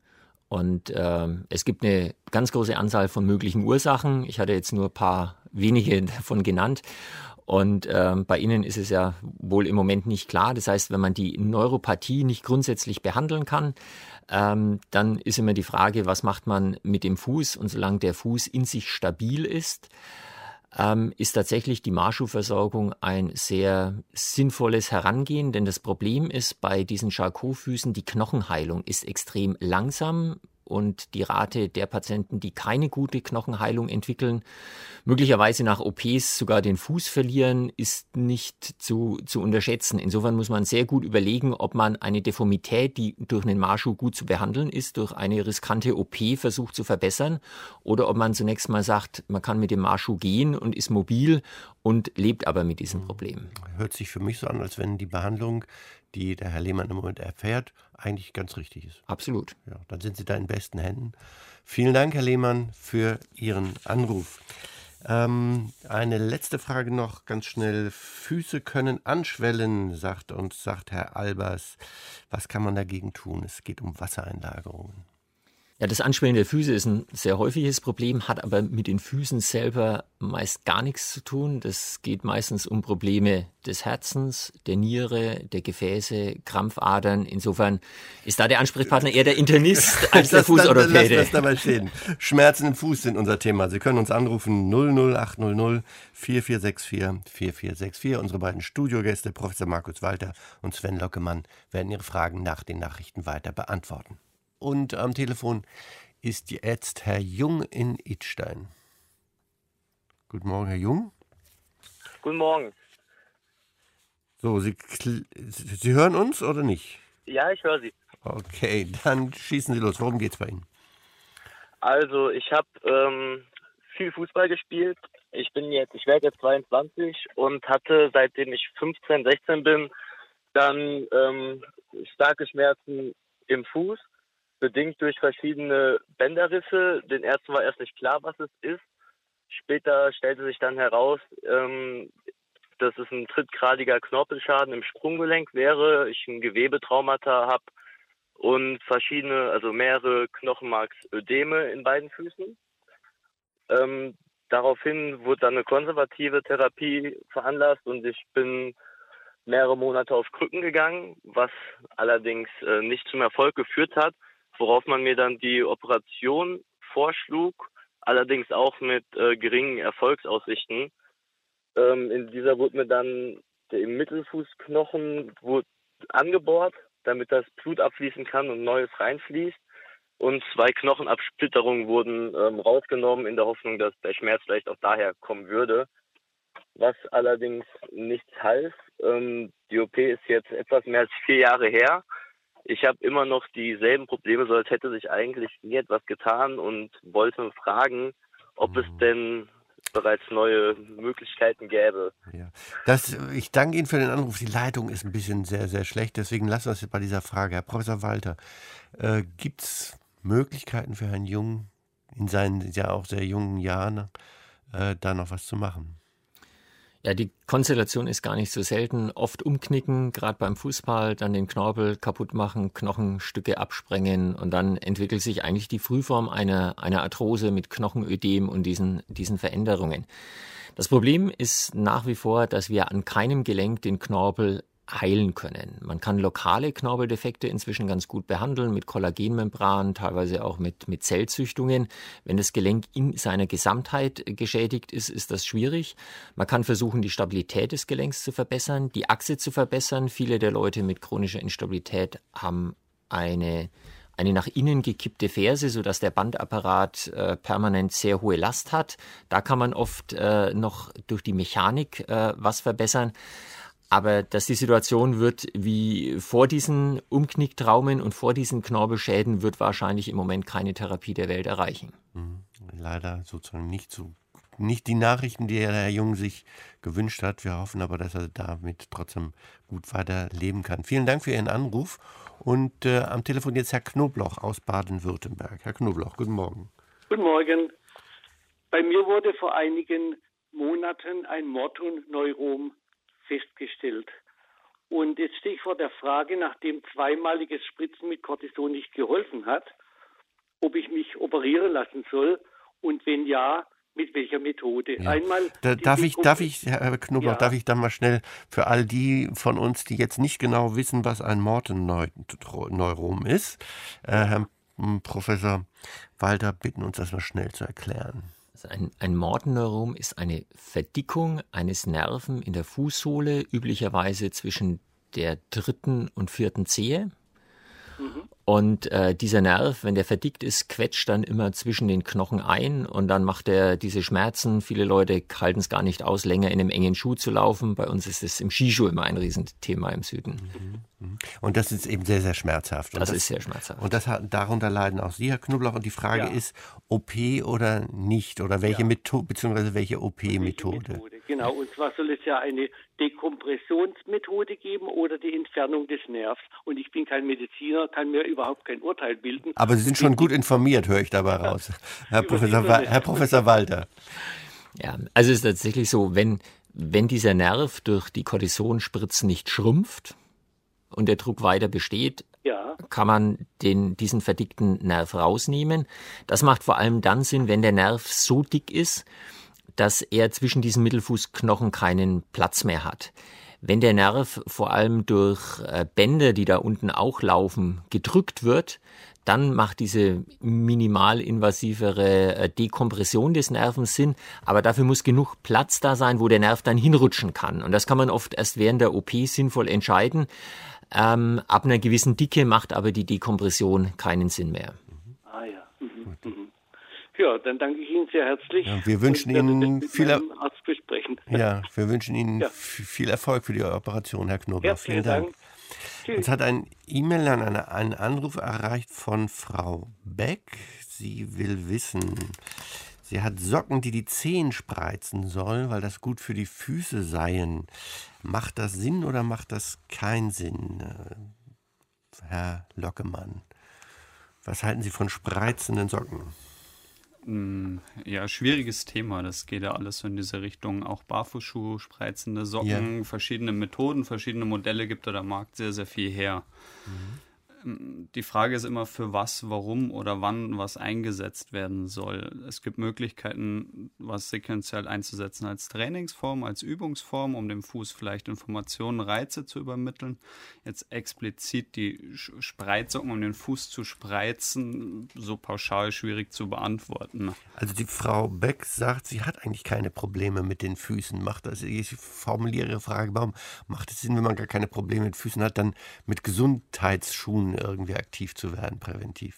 Und äh, es gibt eine ganz große Anzahl von möglichen Ursachen. Ich hatte jetzt nur ein paar wenige davon genannt. Und äh, bei Ihnen ist es ja wohl im Moment nicht klar. Das heißt, wenn man die Neuropathie nicht grundsätzlich behandeln kann, ähm, dann ist immer die Frage, was macht man mit dem Fuß? Und solange der Fuß in sich stabil ist, ähm, ist tatsächlich die Marschschuhversorgung ein sehr sinnvolles Herangehen. Denn das Problem ist bei diesen Charcot-Füßen, die Knochenheilung ist extrem langsam. Und die Rate der Patienten, die keine gute Knochenheilung entwickeln, möglicherweise nach O Ps sogar den Fuß verlieren, ist nicht zu, zu unterschätzen. Insofern muss man sehr gut überlegen, ob man eine Deformität, die durch einen Marschschuh gut zu behandeln ist, durch eine riskante O P versucht zu verbessern, oder ob man zunächst mal sagt, man kann mit dem Marschschuh gehen und ist mobil und lebt aber mit diesem Problem. Hört sich für mich so an, als wenn die Behandlung, die der Herr Lehmann im Moment erfährt, eigentlich ganz richtig ist. Absolut. Ja, dann sind Sie da in besten Händen. Vielen Dank, Herr Lehmann, für Ihren Anruf. Ähm, eine letzte Frage noch, ganz schnell. Füße können anschwellen, sagt uns, sagt Herr Albers. Was kann man dagegen tun? Es geht um Wassereinlagerungen. Ja, das Anschwellen der Füße ist ein sehr häufiges Problem, hat aber mit den Füßen selber meist gar nichts zu tun. Das geht meistens um Probleme des Herzens, der Niere, der Gefäße, Krampfadern. Insofern ist da der Ansprechpartner eher der Internist als der Fußorthopäde. Lassen wir es dabei stehen. Schmerzen im Fuß sind unser Thema. Sie können uns anrufen null null acht null null vier vier sechs vier vier vier sechs vier. Unsere beiden Studiogäste, Professor Markus Walter und Sven Lockemann, werden Ihre Fragen nach den Nachrichten weiter beantworten. Und am Telefon ist jetzt Herr Jung in Idstein. Guten Morgen, Herr Jung. Guten Morgen. So, Sie, Sie hören uns oder nicht? Ja, ich höre Sie. Okay, dann schießen Sie los. Worum geht's bei Ihnen? Also ich habe ähm, viel Fußball gespielt. Ich bin jetzt, ich werde jetzt zweiundzwanzig und hatte, seitdem ich fünfzehn, sechzehn bin, dann ähm, starke Schmerzen im Fuß, bedingt durch verschiedene Bänderrisse. Den ersten war erst nicht klar, was es ist. Später stellte sich dann heraus, ähm, dass es ein drittgradiger Knorpelschaden im Sprunggelenk wäre, ich ein Gewebetraumata habe und verschiedene, also mehrere Knochenmarksödeme in beiden Füßen. Ähm, daraufhin wurde dann eine konservative Therapie veranlasst und ich bin mehrere Monate auf Krücken gegangen, was allerdings äh, nicht zum Erfolg geführt hat, worauf man mir dann die Operation vorschlug, allerdings auch mit äh, geringen Erfolgsaussichten. Ähm, in dieser wurde mir dann der Mittelfußknochen wurde angebohrt, damit das Blut abfließen kann und Neues reinfließt. Und zwei Knochenabsplitterungen wurden ähm, rausgenommen, in der Hoffnung, dass der Schmerz vielleicht auch daher kommen würde. Was allerdings nichts half. Ähm, die O P ist jetzt etwas mehr als vier Jahre her. Ich habe immer noch dieselben Probleme, so als hätte sich eigentlich nie etwas getan und wollte fragen, ob es denn bereits neue Möglichkeiten gäbe. Ja. Das, ich danke Ihnen für den Anruf. Die Leitung ist ein bisschen sehr, sehr schlecht, deswegen lassen wir es bei dieser Frage. Herr Professor Walter, äh, gibt es Möglichkeiten für Herrn Jung in seinen ja auch sehr jungen Jahren, äh, da noch was zu machen? Ja, die Konstellation ist gar nicht so selten. Oft umknicken, gerade beim Fußball, dann den Knorpel kaputt machen, Knochenstücke absprengen und dann entwickelt sich eigentlich die Frühform einer, einer Arthrose mit Knochenödem und diesen, diesen Veränderungen. Das Problem ist nach wie vor, dass wir an keinem Gelenk den Knorpel heilen können. Man kann lokale Knorpeldefekte inzwischen ganz gut behandeln mit Kollagenmembran, teilweise auch mit, mit Zellzüchtungen. Wenn das Gelenk in seiner Gesamtheit geschädigt ist, ist das schwierig. Man kann versuchen, die Stabilität des Gelenks zu verbessern, die Achse zu verbessern. Viele der Leute mit chronischer Instabilität haben eine eine nach innen gekippte Ferse, sodass der Bandapparat äh, permanent sehr hohe Last hat. Da kann man oft äh, noch durch die Mechanik äh, was verbessern. Aber dass die Situation wird wie vor diesen Umknicktraumen und vor diesen Knorpelschäden, wird wahrscheinlich im Moment keine Therapie der Welt erreichen. Leider sozusagen nicht so, nicht die Nachrichten, die Herr Jung sich gewünscht hat. Wir hoffen aber, dass er damit trotzdem gut weiterleben kann. Vielen Dank für Ihren Anruf. Und äh, am Telefon jetzt Herr Knobloch aus Baden-Württemberg. Herr Knobloch, guten Morgen. Guten Morgen. Bei mir wurde vor einigen Monaten ein Motoneurom festgestellt. Und jetzt stehe ich vor der Frage, nachdem zweimaliges Spritzen mit Cortison nicht geholfen hat, ob ich mich operieren lassen soll und wenn ja, mit welcher Methode. Ja. Einmal da, darf, ich, darf ich, Herr Knobloch, ja. darf ich dann mal schnell für all die von uns, die jetzt nicht genau wissen, was ein Motoneurom ist, äh, Herr Professor Walter, bitten uns das mal schnell zu erklären. Also ein, ein Motoneurom ist eine Verdickung eines Nerven in der Fußsohle, üblicherweise zwischen der dritten und vierten Zehe. Mhm. Und äh, dieser Nerv, wenn der verdickt ist, quetscht dann immer zwischen den Knochen ein und dann macht er diese Schmerzen. Viele Leute halten es gar nicht aus, länger in einem engen Schuh zu laufen. Bei uns ist es im Skischuh immer ein Riesenthema im Süden. Mhm. Und das ist eben sehr, sehr schmerzhaft. Und das, das ist sehr schmerzhaft. Und das, darunter leiden auch Sie, Herr Knoblauch. Und die Frage Ja. ist, O P oder nicht? Oder welche Ja. Methode, beziehungsweise welche O P-Methode? Genau, und zwar soll es ja eine Dekompressionsmethode geben oder die Entfernung des Nervs. Und ich bin kein Mediziner, kann mir überhaupt kein Urteil bilden. Aber Sie sind schon gut informiert, höre ich dabei raus, Herr Professor, Wa- Herr Professor Walter. Ja, also es ist tatsächlich so, wenn, wenn dieser Nerv durch die Cortisonspritzen nicht schrumpft und der Druck weiter besteht, Ja. kann man den, diesen verdickten Nerv rausnehmen. Das macht vor allem dann Sinn, wenn der Nerv so dick ist, dass er zwischen diesen Mittelfußknochen keinen Platz mehr hat. Wenn der Nerv vor allem durch äh, Bänder, die da unten auch laufen, gedrückt wird, dann macht diese minimalinvasivere äh, Dekompression des Nervens Sinn. Aber dafür muss genug Platz da sein, wo der Nerv dann hinrutschen kann. Und das kann man oft erst während der O P sinnvoll entscheiden. Ähm, ab einer gewissen Dicke macht aber die Dekompression keinen Sinn mehr. Ah ja. Mhm. Mhm. Ja, dann danke ich Ihnen sehr herzlich. Ja, wir wünschen und werde Ihnen das mit viel, meinem Arzt besprechen. ja, wir wünschen Ihnen Ja. f- viel Erfolg für die Operation, Herr Knoblauch. Herzlichen Vielen Dank. Dank. Tschüss. Uns hat ein E-Mail, an einen Anruf erreicht von Frau Beck. Sie will wissen, sie hat Socken, die die Zehen spreizen sollen, weil das gut für die Füße seien. Macht das Sinn oder macht das keinen Sinn, Herr Lockemann? Was halten Sie von spreizenden Socken? Ja, schwieriges Thema. Das geht ja alles so in diese Richtung. Auch Barfußschuhe, spreizende Socken, ja. Verschiedene Methoden, verschiedene Modelle gibt da der Markt sehr, sehr viel her. Mhm. Die Frage ist immer, für was, warum oder wann was eingesetzt werden soll. Es gibt Möglichkeiten, was sequenziell einzusetzen als Trainingsform, als Übungsform, um dem Fuß vielleicht Informationen, Reize zu übermitteln. Jetzt explizit die Spreizsocken, um den Fuß zu spreizen, so pauschal schwierig zu beantworten. Also die Frau Beck sagt, sie hat eigentlich keine Probleme mit den Füßen. Macht das, ich formuliere ihre Frage, warum macht es Sinn, wenn man gar keine Probleme mit Füßen hat, dann mit Gesundheitsschuhen irgendwie aktiv zu werden, präventiv?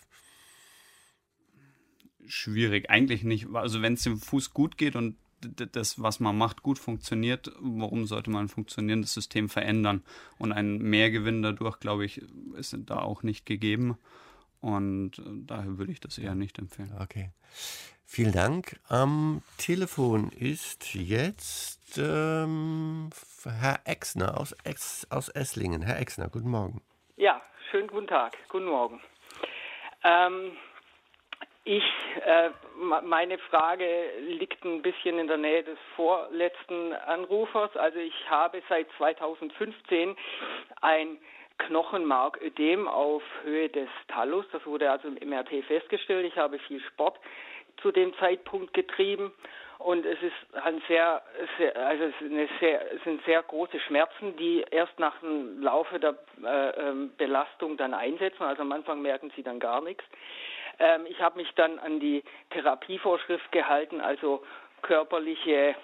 Schwierig, eigentlich nicht. Also wenn es dem Fuß gut geht und das, was man macht, gut funktioniert, warum sollte man ein funktionierendes System verändern? Und ein Mehrgewinn dadurch, glaube ich, ist da auch nicht gegeben. Und daher würde ich das eher nicht empfehlen. Okay. Vielen Dank. Am Telefon ist jetzt ähm, Herr Exner aus, Ex, aus Esslingen. Herr Exner, guten Morgen. Ja, schönen guten Tag, guten Morgen. Ähm, ich, äh, meine Frage liegt ein bisschen in der Nähe des vorletzten Anrufers. Also ich habe seit zweitausendfünfzehn ein Knochenmarködem auf Höhe des Thallus. Das wurde also im M R T festgestellt. Ich habe viel Sport zu dem Zeitpunkt getrieben. Und es ist ein sehr, sehr also es, ist eine sehr, es sind sehr große Schmerzen, die erst nach dem Laufe der äh, Belastung dann einsetzen. Also am Anfang merken sie dann gar nichts. Ähm, ich habe mich dann an die Therapievorschrift gehalten, also körperliche,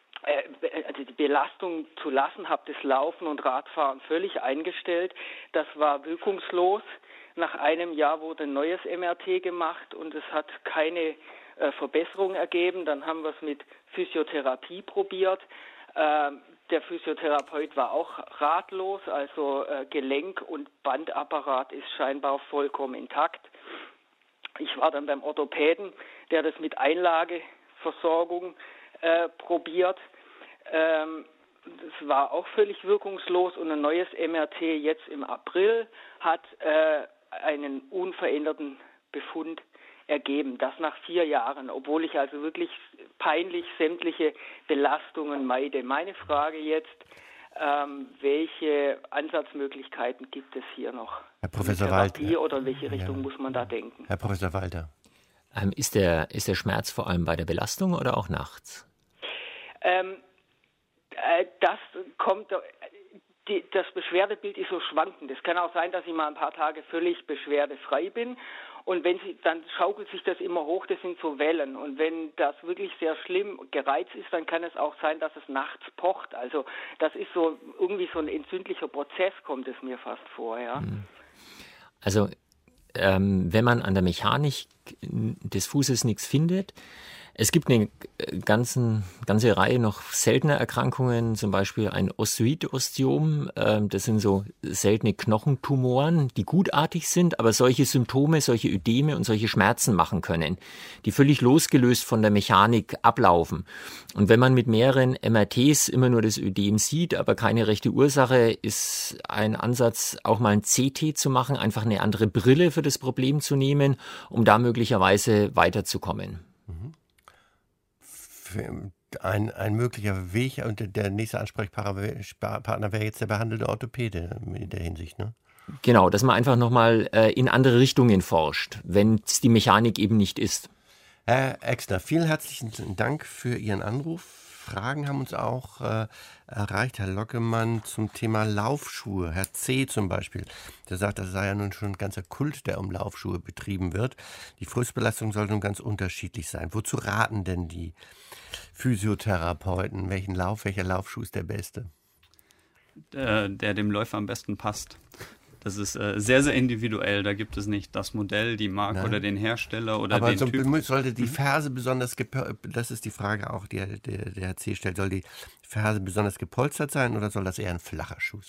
äh, also die Belastung zu lassen, habe das Laufen und Radfahren völlig eingestellt. Das war wirkungslos. Nach einem Jahr wurde ein neues M R T gemacht und es hat keine Verbesserung ergeben. Dann haben wir es mit Physiotherapie probiert. Äh, der Physiotherapeut war auch ratlos, also äh, Gelenk- und Bandapparat ist scheinbar vollkommen intakt. Ich war dann beim Orthopäden, der das mit Einlageversorgung äh, probiert. Ähm, das war auch völlig wirkungslos und ein neues M R T jetzt im April hat äh, einen unveränderten Befund ergeben, das nach vier Jahren, obwohl ich also wirklich peinlich sämtliche Belastungen meide. Meine Frage jetzt, ähm, welche Ansatzmöglichkeiten gibt es hier noch? Herr Professor Therapie Walter. Oder in welche Richtung ja. muss man da denken? Herr Professor Walter. Ähm, ist der, ist der Schmerz vor allem bei der Belastung oder auch nachts? Ähm, äh, das kommt... Die, das Beschwerdebild ist so schwankend. Es kann auch sein, dass ich mal ein paar Tage völlig beschwerdefrei bin. Und wenn sie, dann schaukelt sich das immer hoch, das sind so Wellen. Und wenn das wirklich sehr schlimm gereizt ist, dann kann es auch sein, dass es nachts pocht. Also das ist so irgendwie so ein entzündlicher Prozess, kommt es mir fast vor. Ja. Also ähm, wenn man an der Mechanik des Fußes nichts findet, es gibt eine ganzen, ganze Reihe noch seltener Erkrankungen, zum Beispiel ein Osteoid-Osteom. Das sind so seltene Knochentumoren, die gutartig sind, aber solche Symptome, solche Ödeme und solche Schmerzen machen können, die völlig losgelöst von der Mechanik ablaufen. Und wenn man mit mehreren M R Ts immer nur das Ödem sieht, aber keine rechte Ursache, ist ein Ansatz, auch mal ein C T zu machen, einfach eine andere Brille für das Problem zu nehmen, um da möglicherweise weiterzukommen. Mhm. Ein, ein möglicher Weg und der nächste Ansprechpartner wäre jetzt der behandelte Orthopäde in der Hinsicht, ne? Genau, dass man einfach nochmal äh, in andere Richtungen forscht, wenn es die Mechanik eben nicht ist. Herr Exner, vielen herzlichen Dank für Ihren Anruf. Fragen haben uns auch äh, erreicht, Herr Lockemann, zum Thema Laufschuhe. Herr C. zum Beispiel, der sagt, das sei ja nun schon ein ganzer Kult, der um Laufschuhe betrieben wird. Die Frustbelastung soll nun ganz unterschiedlich sein. Wozu raten denn die Physiotherapeuten? Welchen Lauf, welcher Laufschuh ist der beste? Der, der dem Läufer am besten passt. Das ist äh, sehr, sehr individuell. Da gibt es nicht das Modell, die Marke oder den Hersteller oder Aber den so Typ. Sollte die Ferse besonders, das ist die Frage auch, die der, der Herr C. stellt, soll die Ferse besonders gepolstert sein oder soll das eher ein flacher Schuh sein?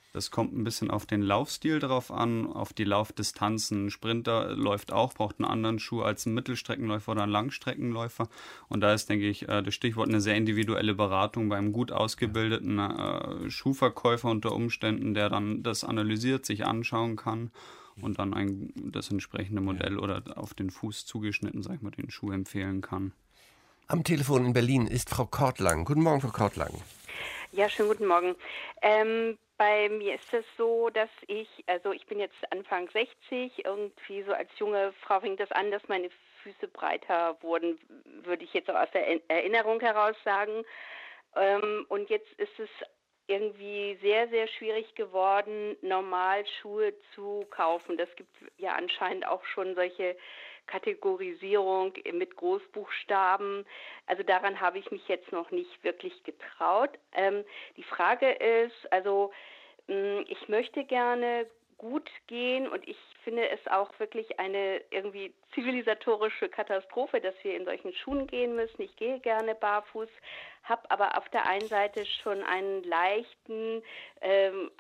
Das kommt ein bisschen auf den Laufstil drauf an, auf die Laufdistanzen. Ein Sprinter läuft auch, braucht einen anderen Schuh als ein Mittelstreckenläufer oder ein Langstreckenläufer. Und da ist, denke ich, das Stichwort eine sehr individuelle Beratung beim gut ausgebildeten äh, Schuhverkäufer unter Umständen, der dann das analysiert, sich anschauen kann und dann ein, das entsprechende Modell oder auf den Fuß zugeschnitten, sag ich mal, den Schuh empfehlen kann. Am Telefon in Berlin ist Frau Kortlang. Guten Morgen, Frau Kortlang. Ja, schönen guten Morgen. Ähm, bei mir ist es so, dass ich, also ich bin jetzt Anfang sechzig, irgendwie so als junge Frau fing das an, dass meine Füße breiter wurden, würde ich jetzt auch aus der Erinnerung heraus sagen. Ähm, und jetzt ist es irgendwie sehr, sehr schwierig geworden, normal Schuhe zu kaufen. Das gibt ja anscheinend auch schon solche Kategorisierung mit Großbuchstaben. Also daran habe ich mich jetzt noch nicht wirklich getraut. Ähm, die Frage ist, also mh, ich möchte gerne gut gehen und ich finde es auch wirklich eine irgendwie zivilisatorische Katastrophe, dass wir in solchen Schuhen gehen müssen. Ich gehe gerne barfuß, habe aber auf der einen Seite schon einen leichten ähm,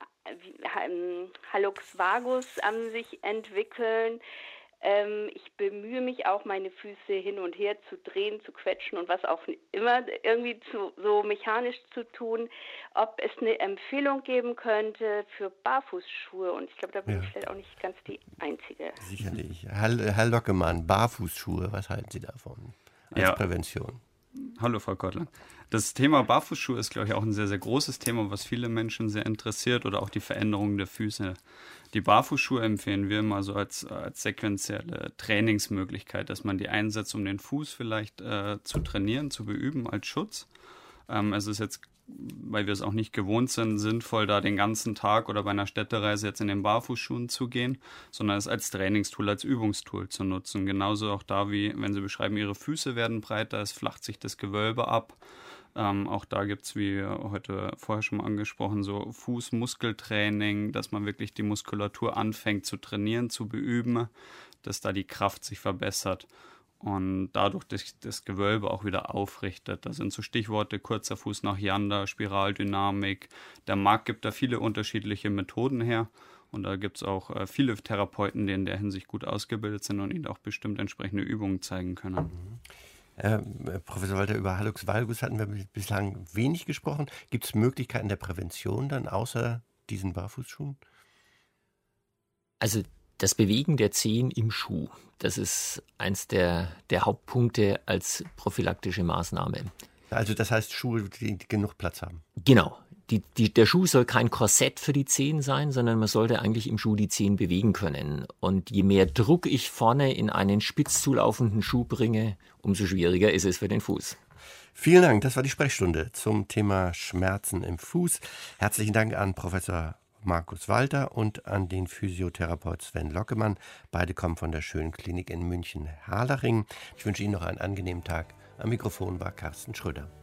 Hallux valgus am sich entwickeln. Ähm, ich bemühe mich auch, meine Füße hin und her zu drehen, zu quetschen und was auch immer irgendwie zu, so mechanisch zu tun, ob es eine Empfehlung geben könnte für Barfußschuhe. Und ich glaube, da bin ja. ich vielleicht auch nicht ganz die Einzige. Sicherlich. Herr, Herr Lockemann, Barfußschuhe, was halten Sie davon als ja. Prävention? Hallo, Frau Kortlang. Das Thema Barfußschuhe ist, glaube ich, auch ein sehr, sehr großes Thema, was viele Menschen sehr interessiert, oder auch die Veränderung der Füße. Die Barfußschuhe empfehlen wir immer so als, als sequenzielle Trainingsmöglichkeit, dass man die einsetzt, um den Fuß vielleicht äh, zu trainieren, zu beüben als Schutz. Ähm, es ist jetzt, weil wir es auch nicht gewohnt sind, sinnvoll, da den ganzen Tag oder bei einer Städtereise jetzt in den Barfußschuhen zu gehen, sondern es als Trainingstool, als Übungstool zu nutzen. Genauso auch da, wie wenn Sie beschreiben, Ihre Füße werden breiter, es flacht sich das Gewölbe ab. Ähm, auch da gibt es, wie heute vorher schon mal angesprochen, so Fußmuskeltraining, dass man wirklich die Muskulatur anfängt zu trainieren, zu beüben, dass da die Kraft sich verbessert und dadurch das, das Gewölbe auch wieder aufrichtet. Das sind so Stichworte: kurzer Fuß nach Janda, Spiraldynamik. Der Markt gibt da viele unterschiedliche Methoden her. Und da gibt es auch äh, viele Therapeuten, die in der Hinsicht gut ausgebildet sind und ihnen auch bestimmt entsprechende Übungen zeigen können. Mhm. Äh, Professor Walter, über Hallux valgus hatten wir bislang wenig gesprochen. Gibt es Möglichkeiten der Prävention dann außer diesen Barfußschuhen? Also das Bewegen der Zehen im Schuh, das ist eins der, der Hauptpunkte als prophylaktische Maßnahme. Also das heißt Schuhe, die genug Platz haben? Genau. Die, die, der Schuh soll kein Korsett für die Zehen sein, sondern man sollte eigentlich im Schuh die Zehen bewegen können. Und je mehr Druck ich vorne in einen spitz zulaufenden Schuh bringe, umso schwieriger ist es für den Fuß. Vielen Dank, das war die Sprechstunde zum Thema Schmerzen im Fuß. Herzlichen Dank an Professor Markus Walter und an den Physiotherapeut Sven Lockemann. Beide kommen von der Schönen Klinik in München-Harlaching. Ich wünsche Ihnen noch einen angenehmen Tag. Am Mikrofon war Carsten Schröder.